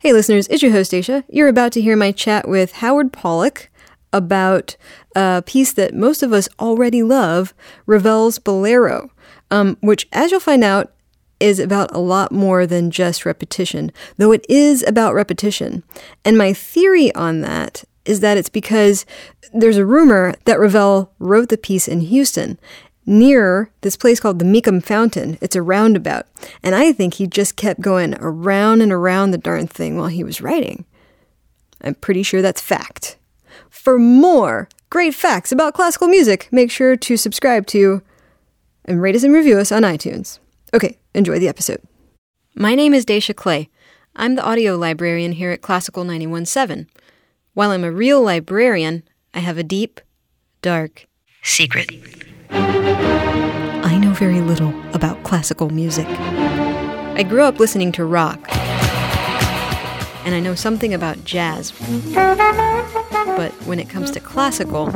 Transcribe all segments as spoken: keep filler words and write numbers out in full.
Hey listeners, it's your host Dacia. You're about to hear my chat with Howard Pollack about a piece that most of us already love, Ravel's Bolero, um, which, as you'll find out, is about a lot more than just repetition, though it is about repetition. And my theory on that is that it's because there's a rumor that Ravel wrote the piece in Houston, near this place called the Mecum Fountain. It's a roundabout. And I think he just kept going around and around the darn thing while he was writing. I'm pretty sure that's fact. For more great facts about classical music, make sure to subscribe to and rate us and review us on iTunes. Okay, enjoy the episode. My name is Dacia Clay. I'm the audio librarian here at Classical ninety-one point seven. While I'm a real librarian, I have a deep, dark secret. I know very little about classical music. I grew up listening to rock, and I know something about jazz. But when it comes to classical,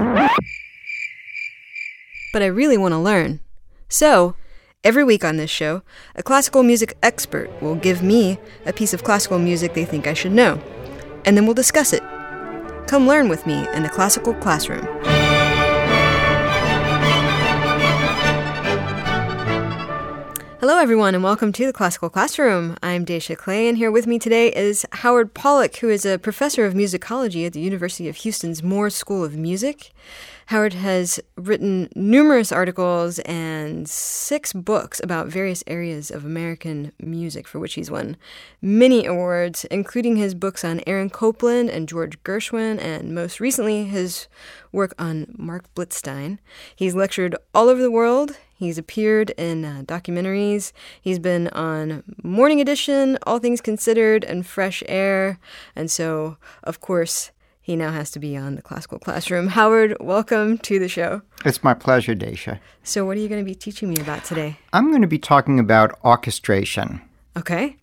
but I really want to learn. So, every week on this show, a classical music expert will give me a piece of classical music they think I should know, and then we'll discuss it. Come learn with me in the classical classroom. Hello, everyone, and welcome to the Classical Classroom. I'm Dacia Clay, and here with me today is Howard Pollack, who is a professor of musicology at the University of Houston's Moore School of Music. Howard has written numerous articles and six books about various areas of American music, for which he's won many awards, including his books on Aaron Copland and George Gershwin, and most recently his work on Mark Blitzstein. He's lectured all over the world. He's appeared in uh, documentaries. He's been on Morning Edition, All Things Considered, and Fresh Air. And so, of course, he now has to be on the Classical Classroom. Howard, welcome to the show. It's my pleasure, Dacia. So what are you going to be teaching me about today? I'm going to be talking about orchestration. Okay.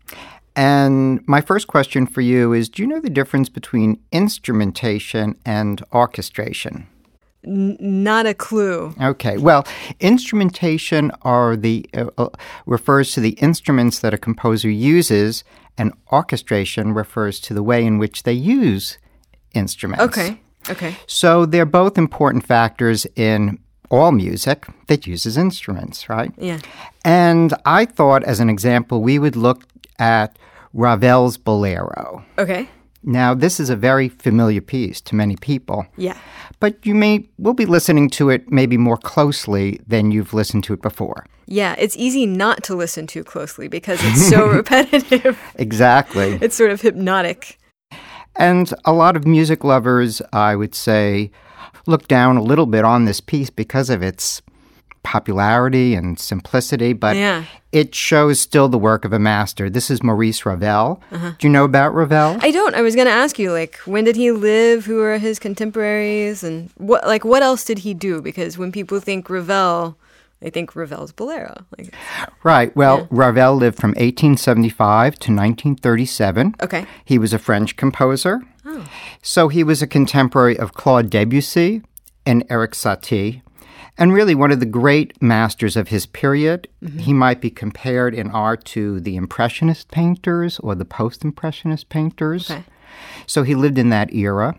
And my first question for you is, do you know the difference between instrumentation and orchestration? N- not a clue. Okay. Well, instrumentation are the uh, uh, refers to the instruments that a composer uses, and orchestration refers to the way in which they use instruments. Okay. Okay. So they're both important factors in all music that uses instruments, right? Yeah. And I thought, as an example, we would look at Ravel's Bolero. Okay. Now, this is a very familiar piece to many people. Yeah. But you may will be listening to it maybe more closely than you've listened to it before. Yeah, it's easy not to listen to closely because it's so repetitive. Exactly. It's sort of hypnotic. And a lot of music lovers, I would say, look down a little bit on this piece because of its popularity and simplicity, but yeah. It shows still the work of a master. This is Maurice Ravel. Uh-huh. Do you know about Ravel? I don't. I was going to ask you, like, when did he live? Who are his contemporaries? And what, like, what else did he do? Because when people think Ravel, they think Ravel's Bolero. Like, right. Well, yeah. Ravel lived from eighteen seventy-five to nineteen thirty-seven. Okay. He was a French composer. Oh. So he was a contemporary of Claude Debussy and Erik Satie, and really one of the great masters of his period. Mm-hmm. He might be compared in art to the Impressionist painters or the Post-Impressionist painters. Okay. So he lived in that era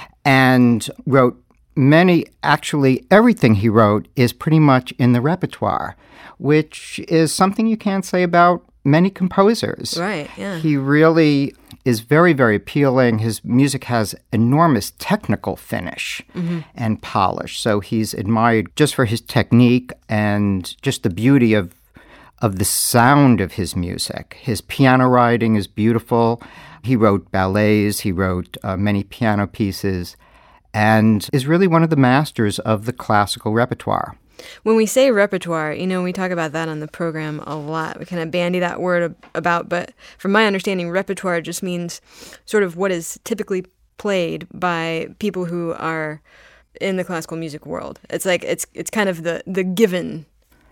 and wrote many, actually everything he wrote is pretty much in the repertoire, which is something you can't say about many composers. Right, yeah. He really is very, very appealing. His music has enormous technical finish mm-hmm. and polish. So he's admired just for his technique and just the beauty of of the sound of his music. His piano writing is beautiful. He wrote ballets. He wrote uh, many piano pieces and is really one of the masters of the classical repertoire. When we say repertoire, you know, we talk about that on the program a lot. We kind of bandy that word about, but from my understanding, repertoire just means sort of what is typically played by people who are in the classical music world. It's like, it's it's kind of the, the given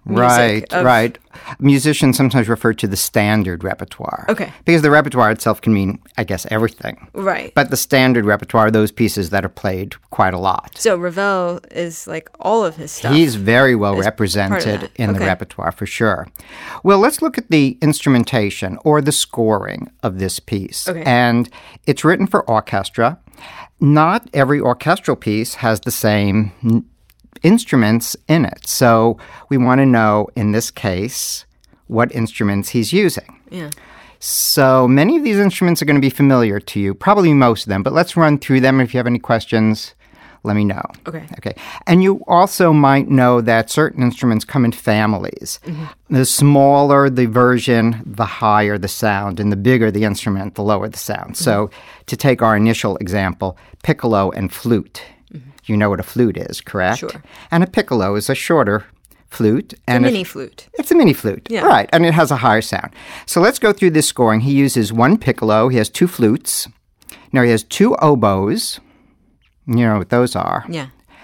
music. Right, of- right. Musicians sometimes refer to the standard repertoire. Okay. Because the repertoire itself can mean, I guess, everything. Right. But the standard repertoire are those pieces that are played quite a lot. So Ravel is like all of his stuff. He's very well part of represented that. in the Okay. repertoire for sure. Well, let's look at the instrumentation or the scoring of this piece. Okay. And it's written for orchestra. Not every orchestral piece has the same n- instruments in it. So we want to know, in this case, what instruments he's using. Yeah. So many of these instruments are going to be familiar to you, probably most of them, but let's run through them. If you have any questions, let me know. Okay. Okay. And you also might know that certain instruments come in families. Mm-hmm. The smaller the version, the higher the sound, and the bigger the instrument, the lower the sound. Mm-hmm. So to take our initial example, piccolo and flute. Mm-hmm. You know what a flute is, correct? Sure. And a piccolo is a shorter flute. A and mini if- flute. It's a mini flute. Yeah. Right. And it has a higher sound. So let's go through this scoring. He uses one piccolo. He has two flutes. Now he has two oboes. You know what those are. Yeah.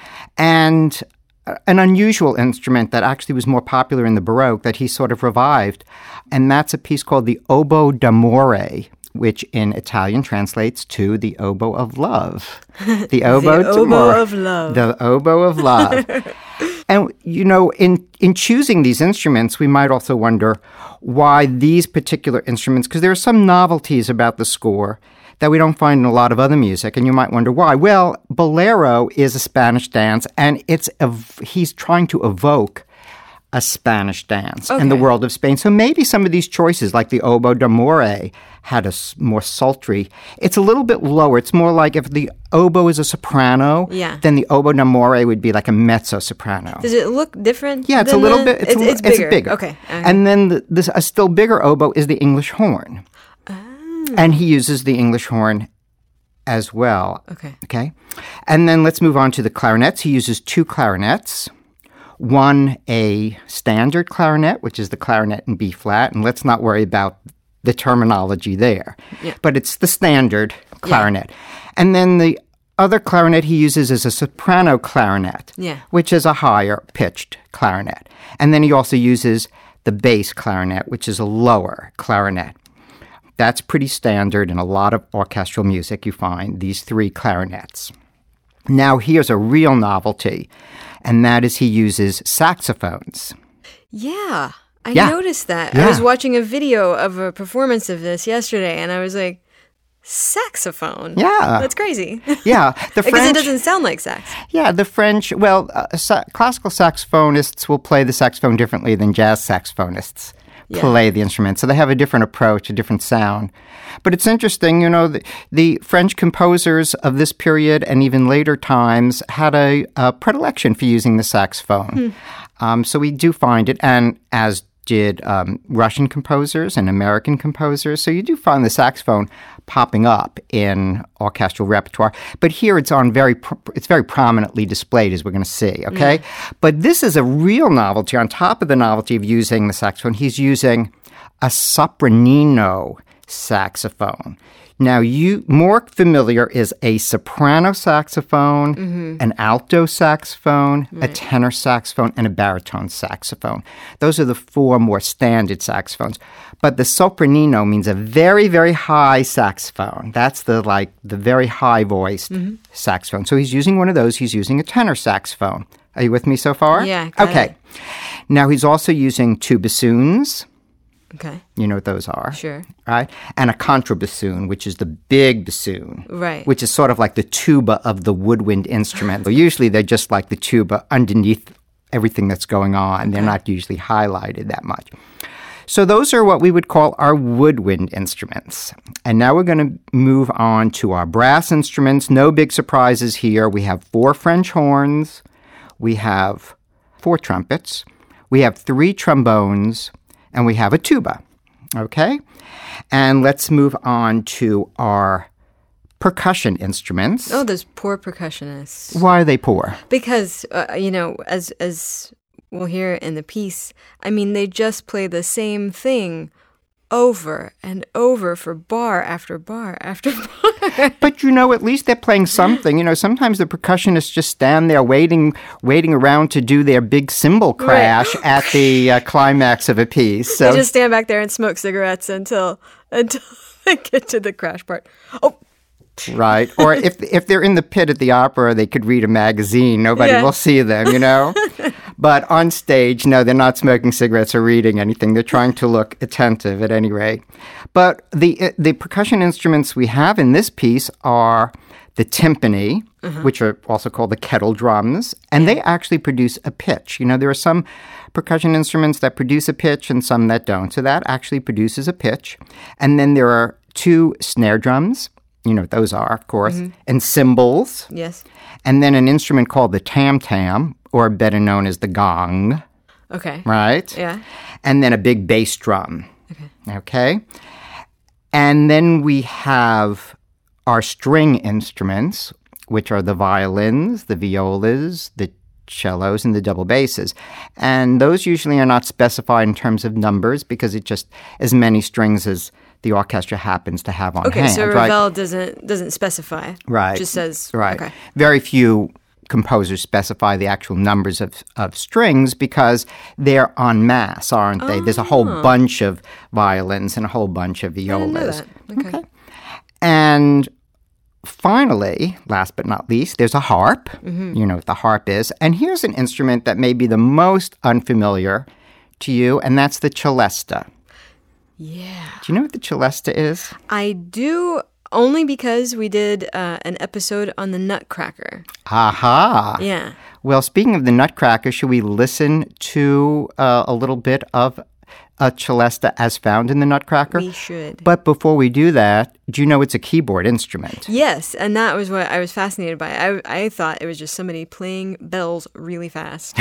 And uh, an unusual instrument that actually was more popular in the Baroque that he sort of revived. And that's a piece called the oboe d'amore, which in Italian translates to the oboe of love. The oboe, The oboe d'amore. of love. The oboe of love. And, you know, in, in choosing these instruments, we might also wonder why these particular instruments, because there are some novelties about the score that we don't find in a lot of other music, and you might wonder why. Well, Bolero is a Spanish dance, and it's ev- he's trying to evoke a Spanish dance in the Okay. world of Spain. So maybe some of these choices, like the oboe d'amore, had a s- more sultry. It's a little bit lower. It's more like if the oboe is a soprano, Yeah. then the oboe d'amore would be like a mezzo-soprano. Does it look different? Yeah, it's a than little the- bit. It's, It's, a, li- it's bigger. bigger. Okay. okay. And then the, this, a still bigger oboe is the English horn. And he uses the English horn as well. Okay. Okay. And then let's move on to the clarinets. He uses two clarinets. One, a standard clarinet, which is the clarinet in B flat. And let's not worry about the terminology there. Yeah. But it's the standard clarinet. And then the other clarinet he uses is a soprano clarinet, Yeah. which is a higher pitched clarinet. And then he also uses the bass clarinet, which is a lower clarinet. That's pretty standard in a lot of orchestral music. You find these three clarinets. Now, here's a real novelty, and that is he uses saxophones. Yeah. I Yeah. noticed that. Yeah. I was watching a video of a performance of this yesterday, and I was like, saxophone? Yeah. That's crazy. Yeah, the Because French. it doesn't sound like sax. Yeah, the French. Well, uh, sa- classical saxophonists will play the saxophone differently than jazz saxophonists Yeah. play the instrument. So they have a different approach, a different sound. But it's interesting, you know, the, the French composers of this period and even later times had a, a predilection for using the saxophone. Um, so we do find it, and as did um, Russian composers and American composers. So you do find the saxophone popping up in orchestral repertoire. But here it's on very pr- it's very prominently displayed, as we're going to see, okay? But this is a real novelty. On top of the novelty of using the saxophone, he's using a sopranino saxophone. Now, you more familiar is a soprano saxophone, Mm-hmm. an alto saxophone, a tenor saxophone, and a baritone saxophone. Those are the four more standard saxophones. But the sopranino means a very, very high saxophone. That's the like the very high voiced Mm-hmm. saxophone. So he's using one of those. He's using a tenor saxophone. Are you with me so far? Yeah, got Okay. it. Now he's also using two bassoons. Okay. You know what those are. Sure. Right? And a contrabassoon, which is the big bassoon. Right. Which is sort of like the tuba of the woodwind instrument. Usually they're just like the tuba underneath everything that's going on. They're not usually highlighted that much. So those are what we would call our woodwind instruments. And now we're going to move on to our brass instruments. No big surprises here. We have four French horns. We have four trumpets. We have three trombones. And we have a tuba, okay? And let's move on to our percussion instruments. Oh, those poor percussionists. Why are they poor? Because, uh, you know, as as we'll hear in the piece, I mean, they just play the same thing over and over for bar after bar after bar But, you know, at least they're playing something. You know, sometimes the percussionists just stand there waiting waiting around to do their big cymbal crash right. at the uh, climax of a piece. So they just stand back there and smoke cigarettes until until they get to the crash part. Oh. Right. Or if if they're in the pit at the opera, they could read a magazine. Nobody yeah. will see them, you know? But on stage, no, they're not smoking cigarettes or reading anything. They're trying to look attentive at any rate. But the the percussion instruments we have in this piece are the timpani, uh-huh. which are also called the kettle drums, and they actually produce a pitch. You know, there are some percussion instruments that produce a pitch and some that don't. So that actually produces a pitch. And then there are two snare drums. You know what those are, of course, mm-hmm. and cymbals. Yes. And then an instrument called the tam-tam, or better known as the gong. Okay. Right? Yeah. And then a big bass drum. Okay. Okay? And then we have our string instruments, which are the violins, the violas, the cellos, and the double basses. And those usually are not specified in terms of numbers because it's just as many strings as the orchestra happens to have on okay, hand. Okay, so right? Ravel doesn't doesn't specify. Right. Just says right. Okay. Very few composers specify the actual numbers of, of strings because they're en masse, aren't they? Oh. There's a whole bunch of violins and a whole bunch of violas. I didn't know that. Okay. okay. And finally, last but not least, there's a harp. Mm-hmm. You know what the harp is. And here's an instrument that may be the most unfamiliar to you, and that's the celesta. Yeah. Do you know what the celesta is? I do, only because we did uh, an episode on the Nutcracker. Aha. Yeah. Well, speaking of the Nutcracker, should we listen to uh, a little bit of a celesta as found in the Nutcracker? We should. But before we do that, do you know it's a keyboard instrument? Yes, and that was what I was fascinated by. I, I thought it was just somebody playing bells really fast.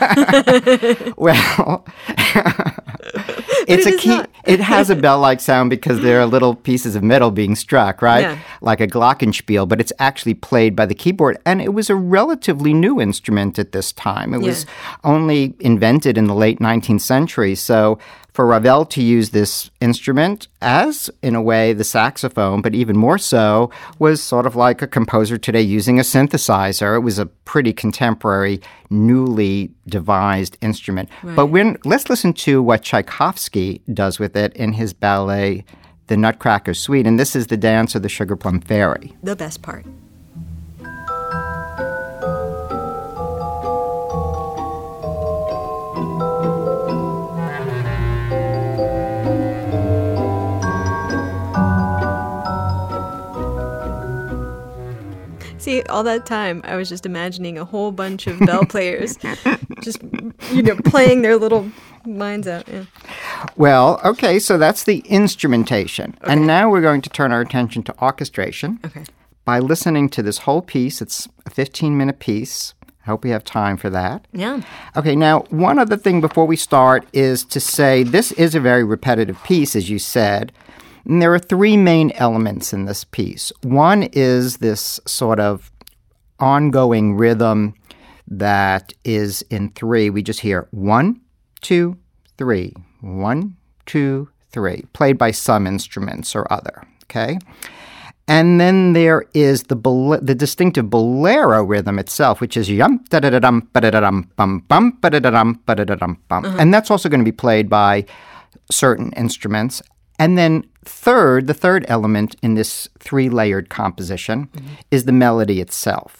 Well, it's it a key. Not. It has a bell-like sound because there are little pieces of metal being struck, right? Yeah. Like a glockenspiel, but it's actually played by the keyboard. And it was a relatively new instrument at this time. It yeah. was only invented in the late nineteenth century. So for Ravel to use this instrument as, in a way, the saxophone, but even more so, was sort of like a composer today using a synthesizer. It was a pretty contemporary, newly devised instrument. Right. But when, let's listen to what Tchaikovsky does with it in his ballet, The Nutcracker Suite. And this is the dance of the Sugar Plum Fairy. The best part. See, all that time, I was just imagining a whole bunch of bell players just, you know, playing their little minds out. Yeah. Well, okay, so that's the instrumentation. Okay. And now we're going to turn our attention to orchestration. Okay. By listening to this whole piece. It's a fifteen-minute piece. I hope we have time for that. Yeah. Okay, now, one other thing before we start is to say this is a very repetitive piece, as you said. And there are three main elements in this piece. One is this sort of ongoing rhythm that is in three. We just hear one, two, three, one, two, three, played by some instruments or other, okay? And then there is the bol- the distinctive bolero rhythm itself, which is yum da da da dum ba da da dum bum bum ba da da dum ba da da dum bum, and that's also going to be played by certain instruments. And then third, the third element in this three-layered composition mm-hmm. is the melody itself.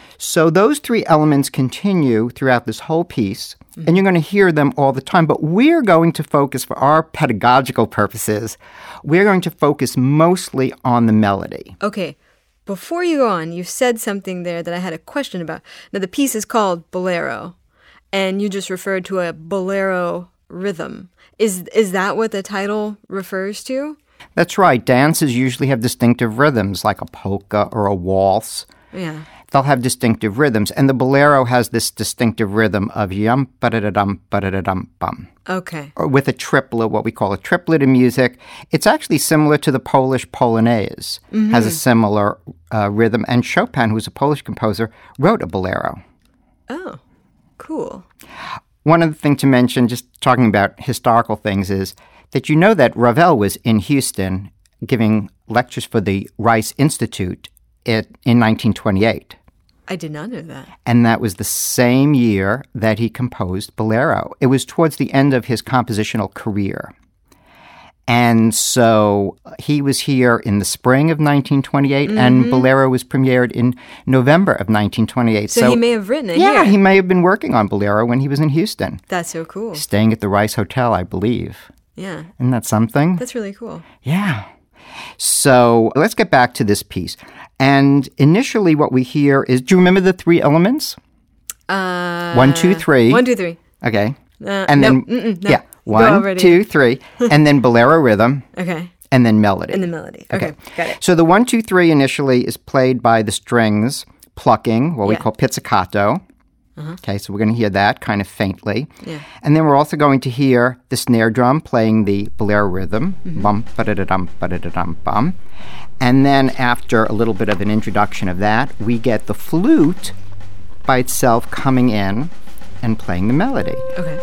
So those three elements continue throughout this whole piece, mm-hmm. and you're going to hear them all the time. But we're going to focus, for our pedagogical purposes, we're going to focus mostly on the melody. Okay. Before you go on, you said something there that I had a question about. Now, the piece is called Bolero, and you just referred to a bolero rhythm. Is is that what the title refers to? That's right. Dances usually have distinctive rhythms, like a polka or a waltz. Yeah. They'll have distinctive rhythms. And the bolero has this distinctive rhythm of yum, ba-da-da-dum, ba-da-da-dum, bum. Okay. Or with a triplet, what we call a triplet in music. It's actually similar to the Polish Polonaise. Mm-hmm. Has a similar uh, rhythm. And Chopin, who's a Polish composer, wrote a bolero. Oh, cool. One other thing to mention, just talking about historical things, is that you know that Ravel was in Houston giving lectures for the Rice Institute it, in nineteen twenty-eight. I did not know that. And that was the same year that he composed Bolero. It was towards the end of his compositional career. And so he was here in the spring of nineteen twenty-eight, mm-hmm. and Bolero was premiered in November of nineteen twenty-eight. So, so he may have written it Yeah, here. he may have been working on Bolero when he was in Houston. That's so cool. Staying at the Rice Hotel, I believe. Yeah. Isn't that something? That's really cool. Yeah. So let's get back to this piece. And initially what we hear is, do you remember the three elements? Uh, one, two, three. One, two, three. Okay. Uh, and then, no, no. yeah, one, two, three. And then Bolero rhythm. Okay. And then melody. And the melody. Okay. okay. Got it. So the one, two, three initially is played by the strings plucking, what we yeah. call pizzicato. Uh-huh. Okay, so we're going to hear that kind of faintly. Yeah. And then we're also going to hear the snare drum playing the Bolero rhythm. Mm-hmm. Bum, ba-da-da-dum, ba-da-da-dum, bum. And then after a little bit of an introduction of that, we get the flute by itself coming in and playing the melody. Okay.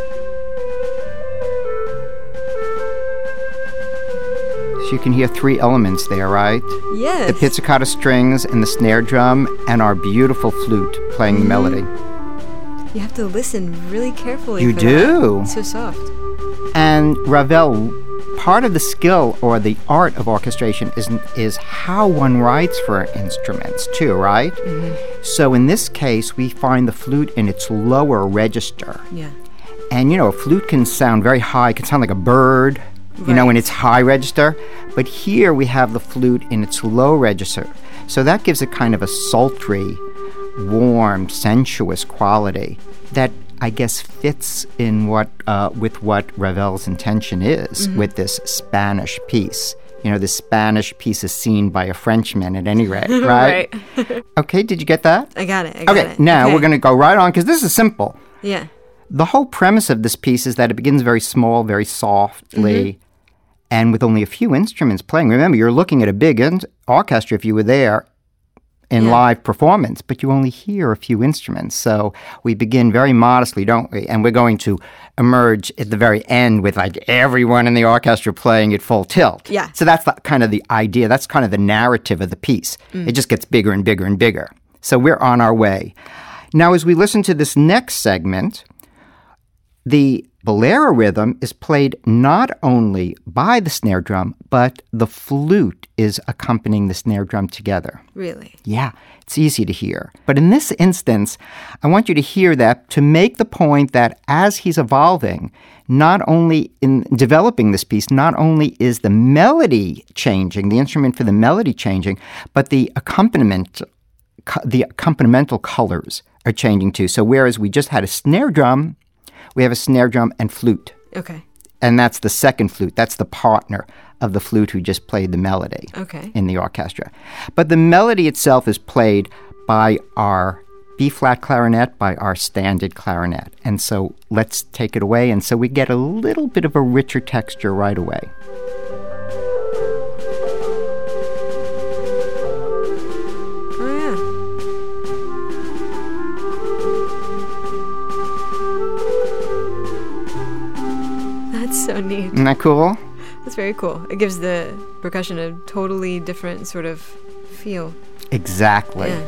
So you can hear three elements there, right? Yes. The pizzicato strings and the snare drum and our beautiful flute playing mm-hmm. the melody. You have to listen really carefully. You for do. That. It's so soft. And Ravel, part of the skill or the art of orchestration is is how one writes for instruments too, right? Mm-hmm. So in this case, we find the flute in its lower register. Yeah. And you know, a flute can sound very high. It can sound like a bird, you right. know, in its high register. But here we have the flute in its low register. So that gives it kind of a sultry, warm, sensuous quality that I guess fits in what uh, with what Ravel's intention is mm-hmm. with this Spanish piece. You know, the Spanish piece is seen by a Frenchman at any rate, right? right. Okay, did you get that? I got it. I got okay, it. now okay. we're going to go right on because this is simple. Yeah. The whole premise of this piece is that it begins very small, very softly, mm-hmm. and with only a few instruments playing. Remember, you're looking at a big in- orchestra if you were there in yeah. live performance, but you only hear a few instruments. So we begin very modestly, don't we? And we're going to emerge at the very end with like everyone in the orchestra playing at full tilt. Yeah. So that's the, kind of the idea. That's kind of the narrative of the piece. Mm. It just gets bigger and bigger and bigger. So we're on our way. Now, as we listen to this next segment, the Bolero rhythm is played not only by the snare drum, but the flute is accompanying the snare drum together. Really? Yeah, it's easy to hear. But in this instance, I want you to hear that to make the point that as he's evolving, not only in developing this piece, not only is the melody changing, the instrument for the melody changing, but the accompaniment, the accompanimental colors are changing too. So whereas we just had a snare drum, we have a snare drum and flute. Okay. And that's the second flute. That's the partner of the flute who just played the melody okay. in the orchestra. But the melody itself is played by our B-flat clarinet, by our standard clarinet. And so let's take it away. And so we get a little bit of a richer texture right away. So neat. Isn't that cool? That's very cool. It gives the percussion a totally different sort of feel. Exactly. Yeah.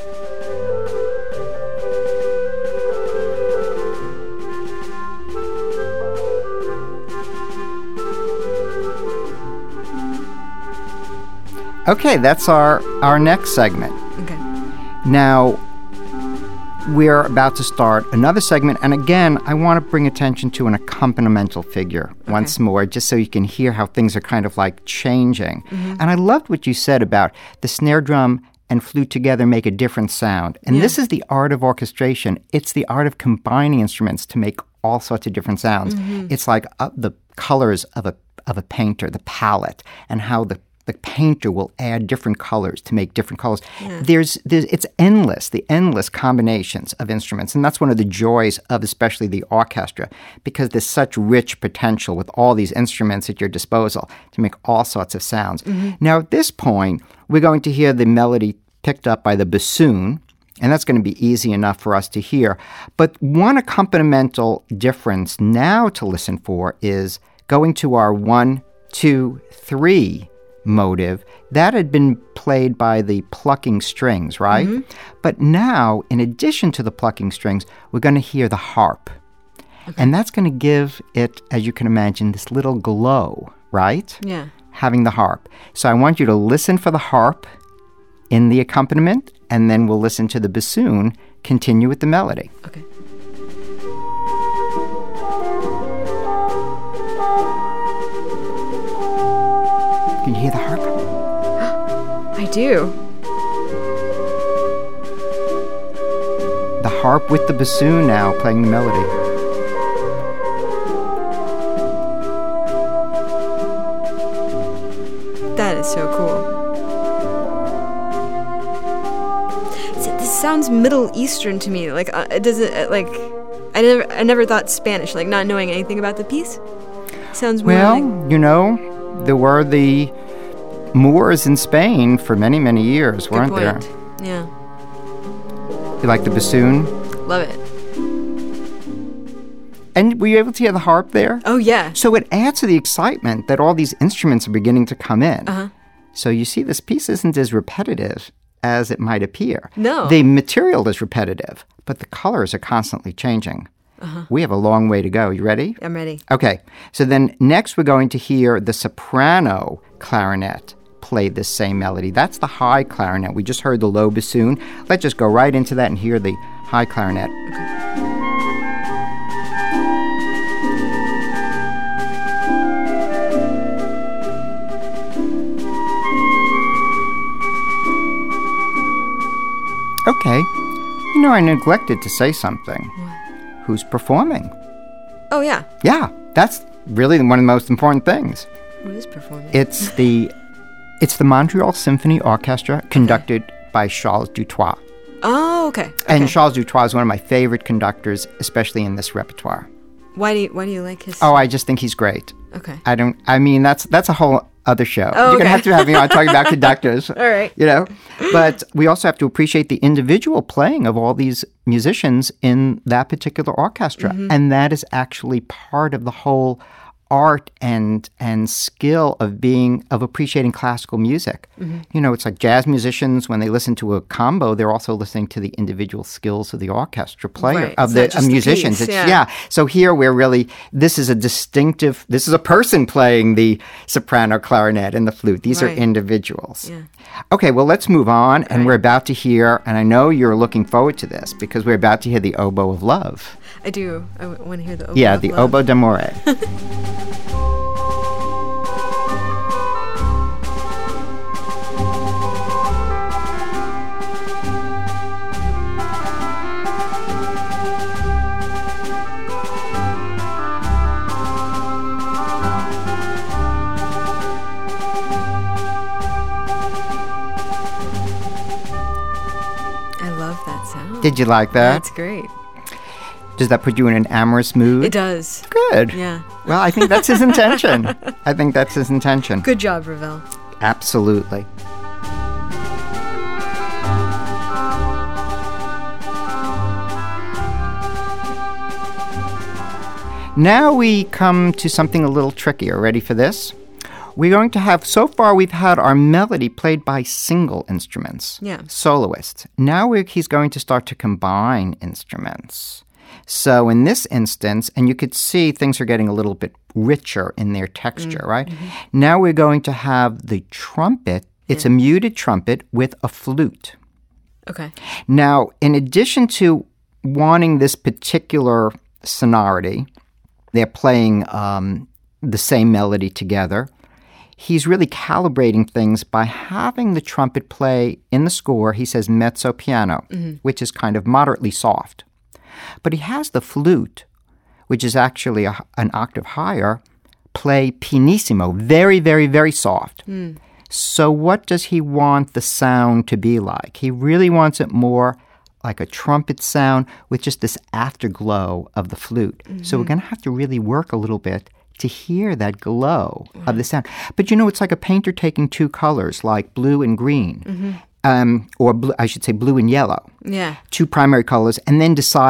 Okay, that's our, our next segment. Okay. Now, we're about to start another segment, and again, I want to bring attention to an accompanimental figure okay. once more, just so you can hear how things are kind of like changing. Mm-hmm. And I loved what you said about the snare drum and flute together make a different sound. And yeah. this is the art of orchestration. It's the art of combining instruments to make all sorts of different sounds. Mm-hmm. It's like uh, the colors of a of a painter, the palette, and how the The painter will add different colors to make different colors. Yeah. There's, there's, it's endless, the endless combinations of instruments. And that's one of the joys of especially the orchestra, because there's such rich potential with all these instruments at your disposal to make all sorts of sounds. Mm-hmm. Now, at this point, we're going to hear the melody picked up by the bassoon, and that's going to be easy enough for us to hear. But one accompanimental difference now to listen for is going to our one, two, three motive, that had been played by the plucking strings, right? Mm-hmm. But now, in addition to the plucking strings, we're going to hear the harp. Okay. And that's going to give it, as you can imagine, this little glow, right? Yeah. Having the harp. So I want you to listen for the harp in the accompaniment, and then we'll listen to the bassoon continue with the melody. Okay. Can you hear the harp? I do. The harp with the bassoon now playing the melody. That is so cool. This sounds Middle Eastern to me. Like, uh, it doesn't, uh, like, I never I never thought Spanish, like, not knowing anything about the piece. Sounds more well, like... you know, there were the Moors in Spain for many, many years, Good weren't point. there? Yeah. You like the bassoon? Love it. And were you able to hear the harp there? Oh, yeah. So it adds to the excitement that all these instruments are beginning to come in. Uh-huh. So you see, this piece isn't as repetitive as it might appear. No. The material is repetitive, but the colors are constantly changing. Uh-huh. We have a long way to go. You ready? I'm ready. Okay. So then next we're going to hear the soprano clarinet play this same melody. That's the high clarinet. We just heard the low bassoon. Let's just go right into that and hear the high clarinet. Okay. Okay. You know, I neglected to say something. What? Who's performing? Oh, yeah. Yeah, that's really one of the most important things. Who is performing? It's the it's the Montreal Symphony Orchestra, conducted okay. by Charles Dutoit. Oh, okay. okay. And Charles Dutoit is one of my favorite conductors, especially in this repertoire. Why do you, why do you like his... Oh, I just think he's great. Okay. I don't... I mean, that's that's a whole other show. Oh, You're okay. going to have to have me on talking about conductors. All right. You know? But we also have to appreciate the individual playing of all these musicians in that particular orchestra. Mm-hmm. And that is actually part of the whole art and and skill of being of appreciating classical music. Mm-hmm. You know, it's like jazz musicians, when they listen to a combo, they're also listening to the individual skills of the orchestra player, right. of it's the of musicians. The piece, it's, yeah. yeah. So here we're really, this is a distinctive, this is a person playing the soprano, clarinet, and the flute. These right. are individuals. Yeah. Okay, well, let's move on. And right. we're about to hear, and I know you're looking forward to this, because we're about to hear the oboe of love. I do. I w- want to hear the oboe Yeah, of the love. oboe d'amore. Did you like that? That's great. Does that put you in an amorous mood? It does. Good. Yeah. Well, I think that's his intention. I think that's his intention. Good job, Ravel. Absolutely. Now we come to something a little trickier. Ready for this? We're going to have, so far we've had our melody played by single instruments, yeah. soloists. Now we're, he's going to start to combine instruments. So in this instance, and you could see things are getting a little bit richer in their texture, mm-hmm. right? Mm-hmm. Now we're going to have the trumpet. It's yeah. a muted trumpet with a flute. Okay. Now, in addition to wanting this particular sonority, they're playing um, the same melody together. He's really calibrating things by having the trumpet play in the score, he says mezzo piano, mm-hmm. which is kind of moderately soft. But he has the flute, which is actually a, an octave higher, play pianissimo, very, very, very soft. Mm. So what does he want the sound to be like? He really wants it more like a trumpet sound with just this afterglow of the flute. Mm-hmm. So we're going to have to really work a little bit to hear that glow mm-hmm. of the sound. But you know, it's like a painter taking two colors, like blue and green, mm-hmm. um, or blue, I should say blue and yellow. Yeah. Two primary colors, and then deciding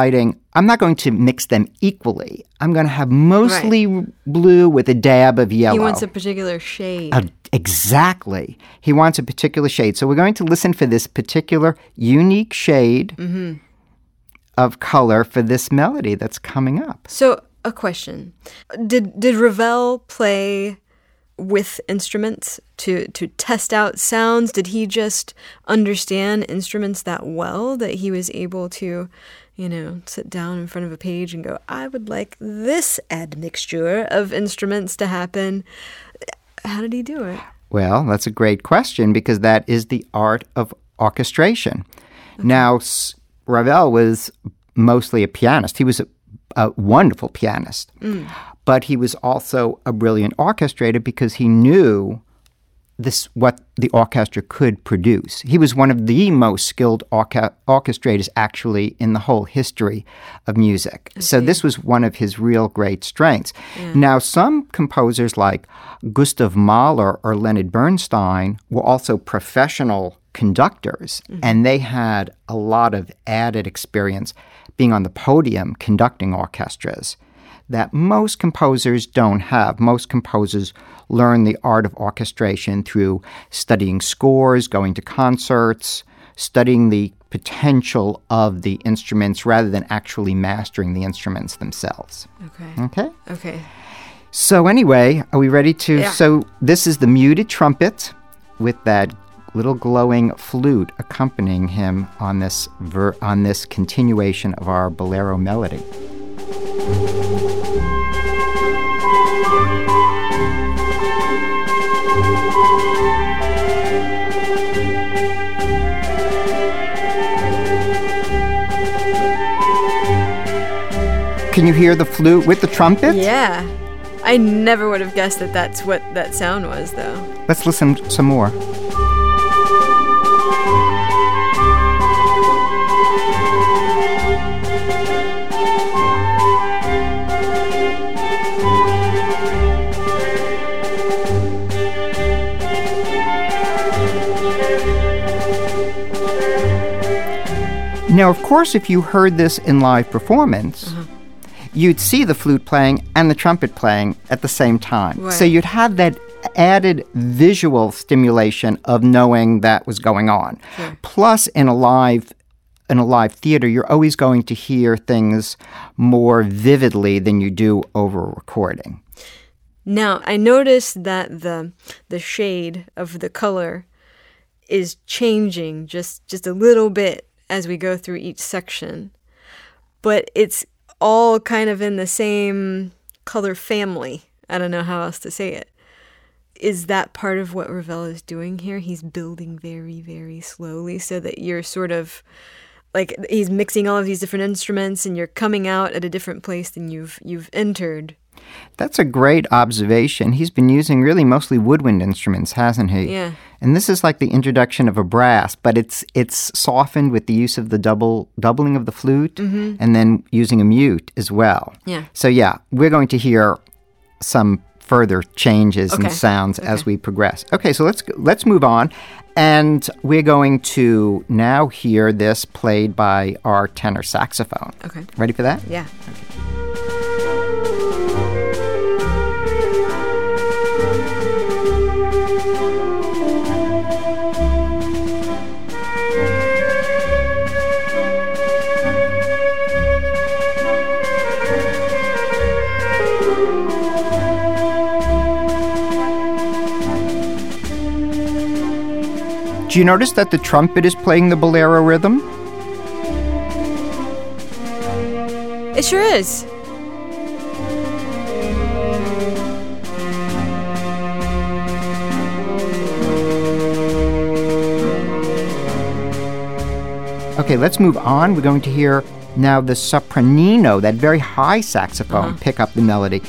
I'm not going to mix them equally. I'm going to have mostly right. blue with a dab of yellow. He wants a particular shade. Uh, exactly. He wants a particular shade. So we're going to listen for this particular unique shade mm-hmm. of color for this melody that's coming up. So a question. Did did Ravel play with instruments to, to test out sounds? Did he just understand instruments that well that he was able to, you know, sit down in front of a page and go, I would like this admixture of instruments to happen? How did he do it? Well, that's a great question because that is the art of orchestration. Okay. Now, Ravel was mostly a pianist. He was a, a wonderful pianist. Mm. But he was also a brilliant orchestrator because he knew this what the orchestra could produce. He was one of the most skilled orca- orchestrators actually in the whole history of music. Okay. So this was one of his real great strengths. Yeah. Now, some composers like Gustav Mahler or Leonard Bernstein were also professional conductors, mm-hmm. and they had a lot of added experience being on the podium conducting orchestras that most composers don't have. Most composers learn the art of orchestration through studying scores, going to concerts, studying the potential of the instruments rather than actually mastering the instruments themselves. Okay. Okay? Okay. So anyway, are we ready to... Yeah. So this is the muted trumpet with that little glowing flute accompanying him on this ver- on this continuation of our bolero melody. Can you hear the flute with the trumpet? Yeah. I never would have guessed that that's what that sound was, though. Let's listen some more. Now, of course, if you heard this in live performance, uh-huh. you'd see the flute playing and the trumpet playing at the same time. Right. So you'd have that added visual stimulation of knowing that was going on. Sure. Plus, in a live in a live theater, you're always going to hear things more vividly than you do over a recording. Now, I noticed that the the shade of the color is changing just, just a little bit as we go through each section. But it's all kind of in the same color family. I don't know how else to say it. Is that part of what Ravel is doing here? He's building very, very slowly so that you're sort of like he's mixing all of these different instruments and you're coming out at a different place than you've you've entered. That's a great observation. He's been using really mostly woodwind instruments, hasn't he? Yeah. And this is like the introduction of a brass, but it's it's softened with the use of the double doubling of the flute mm-hmm. and then using a mute as well. Yeah. So yeah, we're going to hear some further changes okay. in sounds okay. as we progress. Okay, so let's let's move on. And we're going to now hear this played by our tenor saxophone. Okay. Ready for that? Yeah. Okay. Do you notice that the trumpet is playing the bolero rhythm? It sure is. Okay, let's move on. We're going to hear now the sopranino, that very high saxophone, uh-huh. pick up the melody.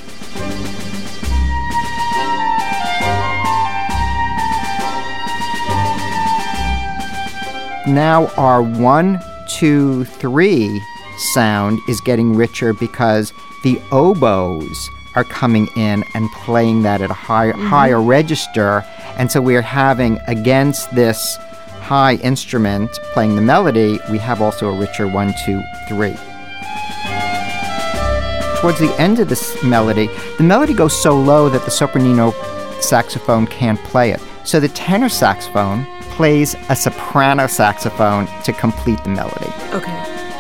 Now our one, two, three sound is getting richer because the oboes are coming in and playing that at a high, mm-hmm. higher register. And so we're having, against this high instrument playing the melody, we have also a richer one, two, three. towards the end of this melody, the melody goes so low that the sopranino saxophone can't play it. So the tenor saxophone plays a soprano saxophone to complete the melody. Okay.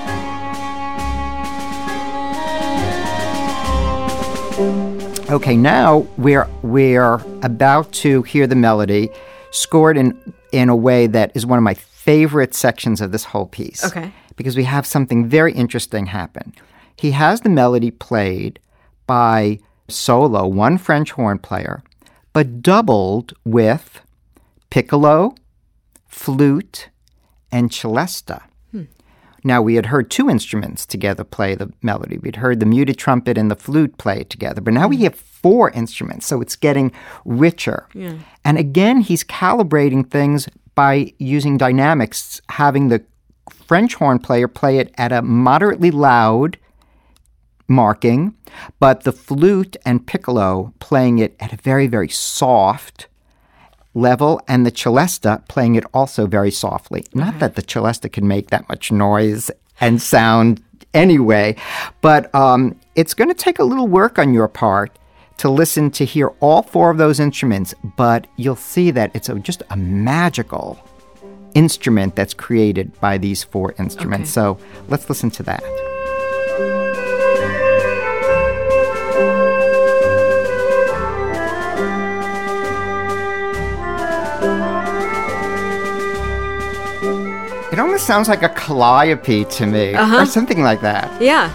Okay, now we're we're about to hear the melody scored in in a way that is one of my favorite sections of this whole piece. Okay. Because we have something very interesting happen. He has the melody played by solo, one French horn player, but doubled with piccolo, flute, and celesta. Hmm. Now, we had heard two instruments together play the melody. We'd heard the muted trumpet and the flute play it together, but now we have four instruments, so it's getting richer. Yeah. And again, he's calibrating things by using dynamics, having the French horn player play it at a moderately loud marking, but the flute and piccolo playing it at a very, very soft level, and the celesta playing it also very softly. Okay. Not that the celesta can make that much noise and sound anyway, but um, it's going to take a little work on your part to listen to hear all four of those instruments, but you'll see that it's a, just a magical instrument that's created by these four instruments. Okay. So let's listen to that. It almost sounds like a calliope to me, uh-huh. or something like that. Yeah.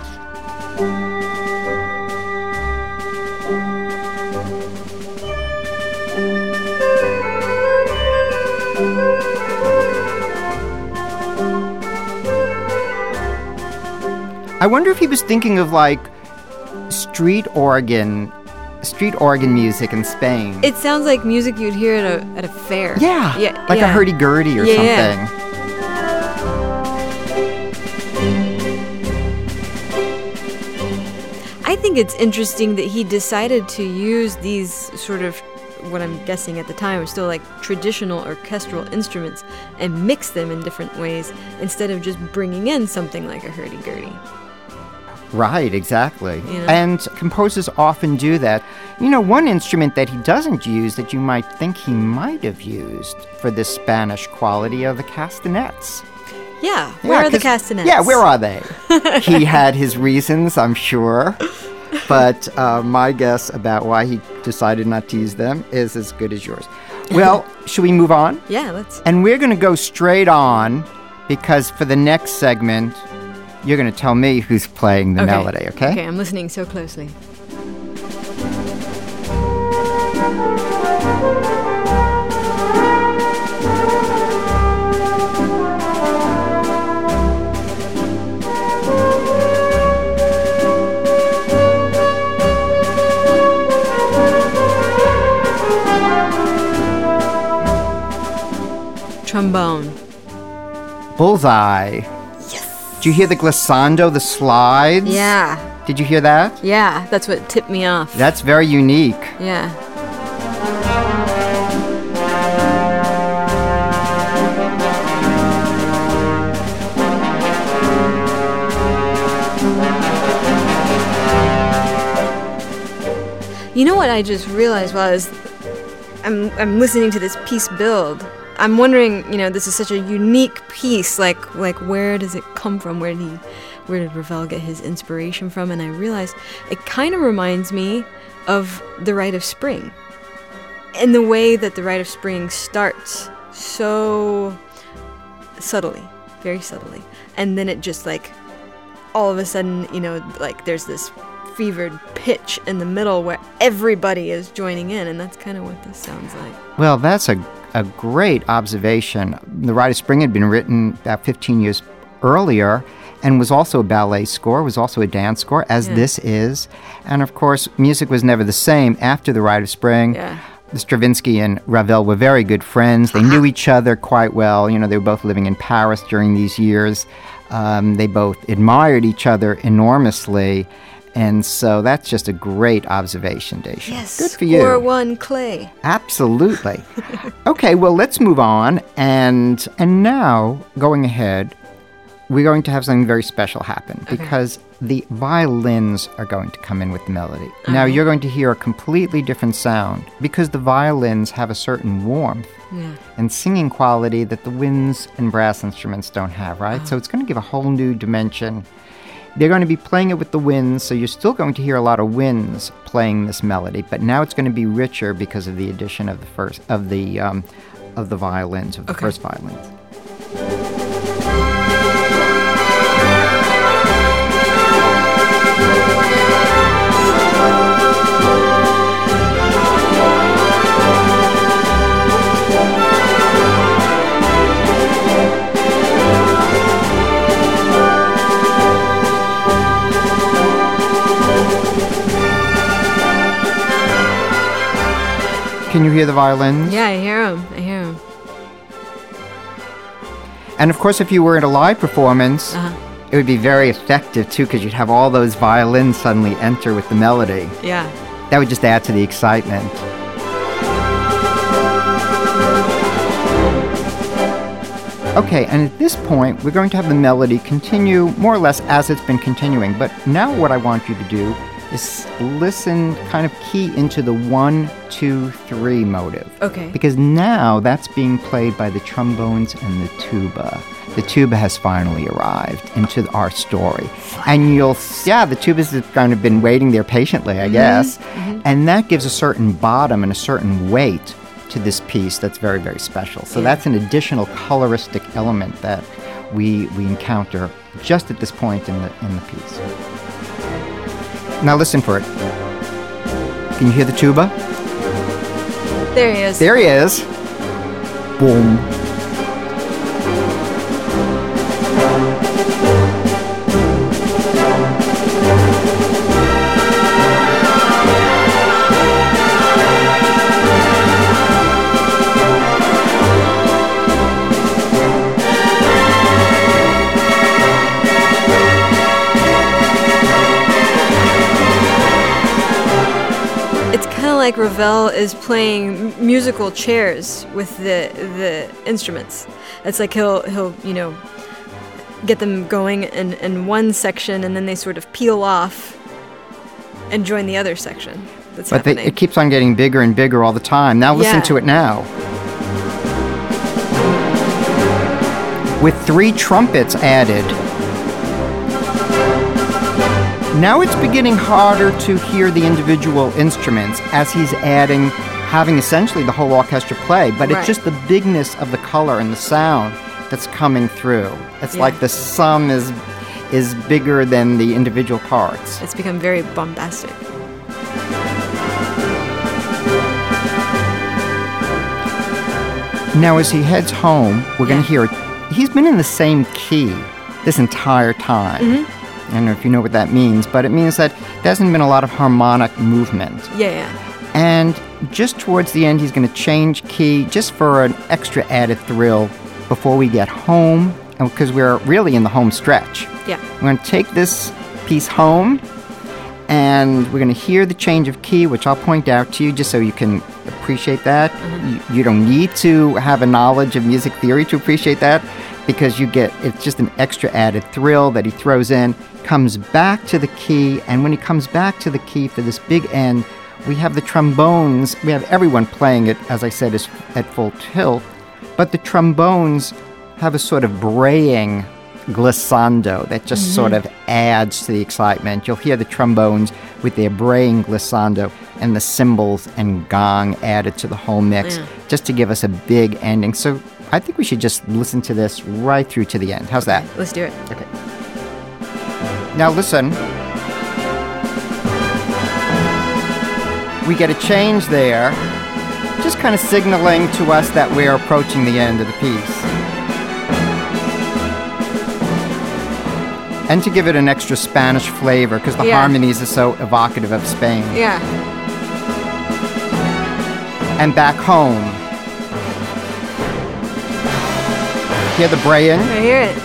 I wonder if he was thinking of like street organ, street organ music in Spain. It sounds like music you'd hear at a at a fair. Yeah, yeah like yeah. a hurdy-gurdy or yeah, something. Yeah. I think it's interesting that he decided to use these sort of, what I'm guessing at the time, are still like traditional orchestral instruments and mix them in different ways instead of just bringing in something like a hurdy-gurdy. Right, exactly. You know? And composers often do that. You know, one instrument that he doesn't use that you might think he might have used for this Spanish quality are the castanets. Yeah, where yeah, are the castanets? Yeah, where are they? He had his reasons, I'm sure. But uh, my guess about why he decided not to use them is as good as yours. Well, should we move on? Yeah, let's. And we're going to go straight on because for the next segment, you're going to tell me who's playing the okay. melody, okay? Okay, I'm listening so closely. Trombone. Bullseye. Yes. Did you hear the glissando, the slides? Yeah. Did you hear that? Yeah, that's what tipped me off. That's very unique. Yeah. You know what I just realized while I was I'm I'm listening to this piece build. I'm wondering, you know, this is such a unique piece. Like, like where does it come from? Where did he, where did Ravel get his inspiration from? And I realized it kind of reminds me of The Rite of Spring, in the way that The Rite of Spring starts so subtly, very subtly, and then it just like all of a sudden, you know, like there's this fevered pitch in the middle where everybody is joining in, and that's kind of what this sounds like. Well, that's a a great observation. The Rite of Spring had been written about fifteen years earlier and was also a ballet score, was also a dance score, as yeah. this is. And of course, music was never the same after the Rite of Spring. Yeah. Stravinsky and Ravel were very good friends. They knew each other quite well. You know, they were both living in Paris during these years. Um, they both admired each other enormously. And so that's just a great observation, Daisha. Yes, good for you. Score one, Clay. Absolutely. Okay, well, let's move on. And and now, going ahead, we're going to have something very special happen. Okay. Because the violins are going to come in with the melody. Uh-huh. Now you're going to hear a completely different sound because the violins have a certain warmth yeah. and singing quality that the winds and brass instruments don't have, right? Uh-huh. So it's going to give a whole new dimension. They're going to be playing it with the winds, so you're still going to hear a lot of winds playing this melody, but now it's going to be richer because of the addition of the first of the um, of the violins, of the okay. first violins. Can you hear the violins? Yeah, I hear them. I hear them. And of course, if you were in a live performance, uh-huh. it would be very effective too, because you'd have all those violins suddenly enter with the melody. Yeah. That would just add to the excitement. Okay, and at this point, we're going to have the melody continue more or less as it's been continuing. But now what I want you to do is listen, kind of key into the one, two, three motive. Okay. Because now that's being played by the trombones and the tuba. The tuba has finally arrived into our story. And you'll, yeah, the tuba's kind of been waiting there patiently, I mm-hmm. guess. Mm-hmm. And that gives a certain bottom and a certain weight to this piece that's very, very special. So yeah. that's an additional coloristic element that we we encounter just at this point in the in the piece. Now listen for it. Can you hear the tuba? There he is. There he is. Boom. Like Ravel is playing musical chairs with the the instruments. It's like he'll he'll you know get them going in, in one section, and then they sort of peel off and join the other section. That's but they, it keeps on getting bigger and bigger all the time. Now listen yeah. to it now. With three trumpets added. Now it's beginning harder to hear the individual instruments as he's adding, having essentially the whole orchestra play, but right. it's just the bigness of the color and the sound that's coming through. It's yeah. like the sum is is bigger than the individual parts. It's become very bombastic. Now as he heads home, we're yeah. going to hear, he's been in the same key this entire time. Mm-hmm. I don't know if you know what that means, but it means that there hasn't been a lot of harmonic movement. Yeah, yeah. And just towards the end, he's going to change key just for an extra added thrill before we get home, because we're really in the home stretch. Yeah. We're going to take this piece home, and we're going to hear the change of key, which I'll point out to you just so you can appreciate that. Mm-hmm. You, you don't need to have a knowledge of music theory to appreciate that, because you get, it's just an extra added thrill that he throws in, comes back to the key, and when he comes back to the key for this big end, we have the trombones, we have everyone playing it, as I said, is at full tilt, but the trombones have a sort of braying glissando that just mm-hmm. sort of adds to the excitement. You'll hear the trombones with their braying glissando and the cymbals and gong added to the whole mix, yeah. just to give us a big ending. So I think we should just listen to this right through to the end. How's okay, that? Let's do it. Okay. Now listen. We get a change there, just kind of signaling to us that we're approaching the end of the piece. And to give it an extra Spanish flavor, because the yeah. harmonies are so evocative of Spain. Yeah. And back home. Hear the braying? I hear it.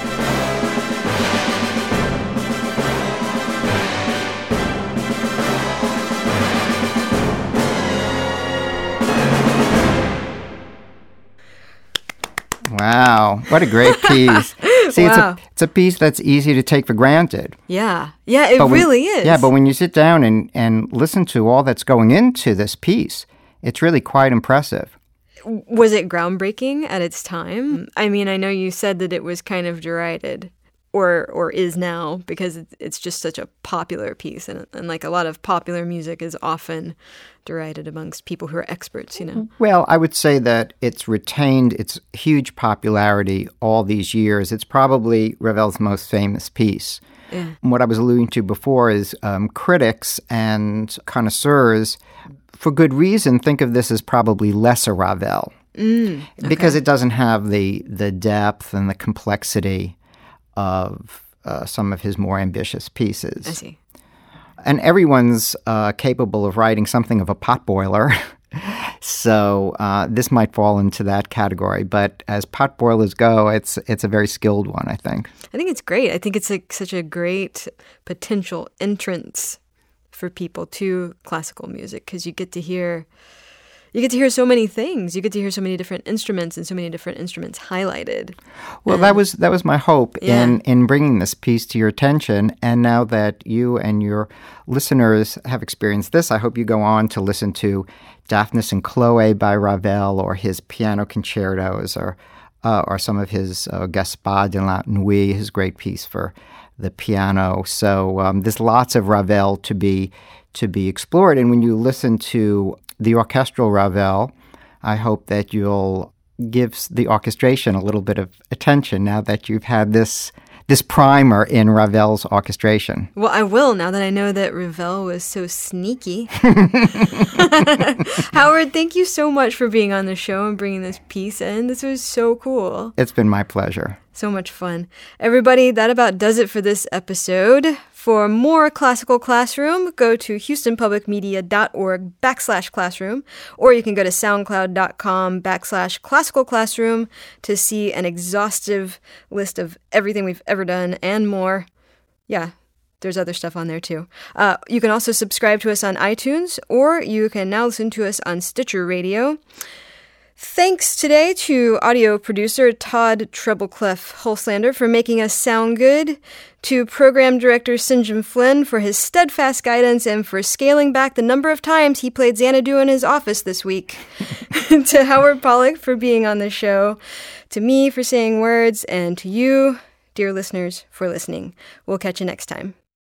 Wow, what a great piece. See, wow. it's a it's a piece that's easy to take for granted. Yeah. Yeah, it But when- really is. Yeah, but when you sit down and, and listen to all that's going into this piece, it's really quite impressive. Was it groundbreaking at its time? I mean, I know you said that it was kind of derided, or or is now, because it's, it's just such a popular piece, and, and like a lot of popular music is often derided amongst people who are experts, you know? Well, I would say that it's retained its huge popularity all these years. It's probably Ravel's most famous piece. Yeah. What I was alluding to before is um, critics and connoisseurs, for good reason, think of this as probably lesser Ravel Mm, okay. because it doesn't have the the depth and the complexity of uh, some of his more ambitious pieces. I see. And everyone's uh, capable of writing something of a potboiler. So uh, this might fall into that category. But as potboilers go, it's it's a very skilled one, I think. I think it's great. I think it's like such a great potential entrance for people to classical music, because you get to hear you get to hear so many things. You get to hear so many different instruments and so many different instruments highlighted. Well, And- that was that was my hope Yeah. in, in bringing this piece to your attention. And now that you and your listeners have experienced this, I hope you go on to listen to Daphnis and Chloe by Ravel, or his piano concertos, or uh, or some of his uh, Gaspard de la Nuit, his great piece for the piano. So um, there's lots of Ravel to be to be explored. And when you listen to the orchestral Ravel, I hope that you'll give the orchestration a little bit of attention now that you've had this this primer in Ravel's orchestration. Well, I will, now that I know that Ravel was so sneaky. Howard, thank you so much for being on the show and bringing this piece in. This was so cool. It's been my pleasure. So much fun. Everybody, that about does it for this episode. For more Classical Classroom, go to houstonpublicmedia.org backslash classroom, or you can go to soundcloud.com backslash classical classroom to see an exhaustive list of everything we've ever done and more. Yeah, there's other stuff on there too. Uh, you can also subscribe to us on iTunes, or you can now listen to us on Stitcher Radio. Thanks today to audio producer Todd Trebleclef Holslander for making us sound good, to program director St. Flynn for his steadfast guidance and for scaling back the number of times he played Xanadu in his office this week, to Howard Pollack for being on the show, to me for saying words, and to you, dear listeners, for listening. We'll catch you next time.